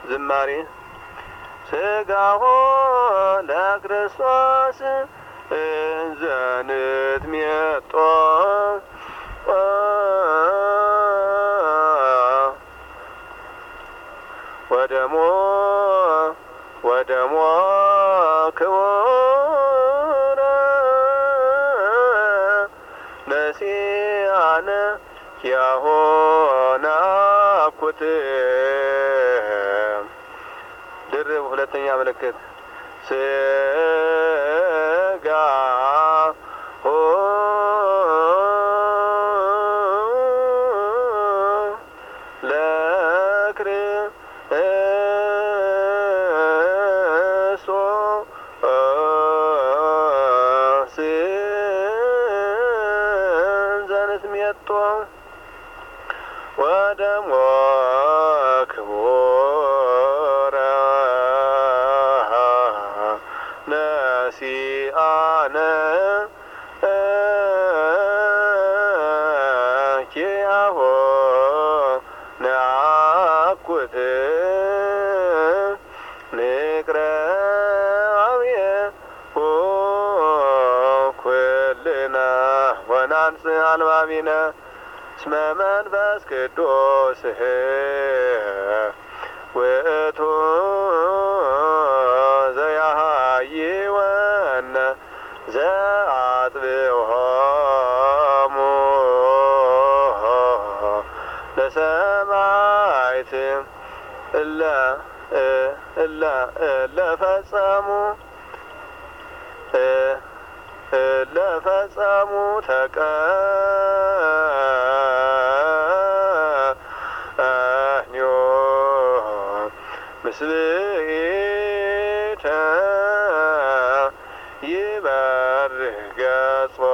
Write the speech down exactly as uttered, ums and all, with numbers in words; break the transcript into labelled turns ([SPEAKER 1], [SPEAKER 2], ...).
[SPEAKER 1] ዝማሬ ስጋሁ ለክርስቶስ እንዘንትሜጦ ወደሞ ወደሞ ክቡረ ነሲአነ ያሆና ኩት ድርብ ሁለተኛ ምልክት ስጋ ሆ ለክርስቶስ እንዘንትሜጦ ወደሞ ክቡረ ነሲአነ ኪያሆ ነአኩት ንቅረብየ ኩልነ ወናንስ አልባቢነ እስመ መንፈስ ቅዱስ ውእቱ ዘያሃይወነ ዘአጥብሖሙ ለሰማዕት እለ እለ ለፈጸሙ ለፈጸሙ ተቀንዮ ምስልኢተ ይበርህ ገጾ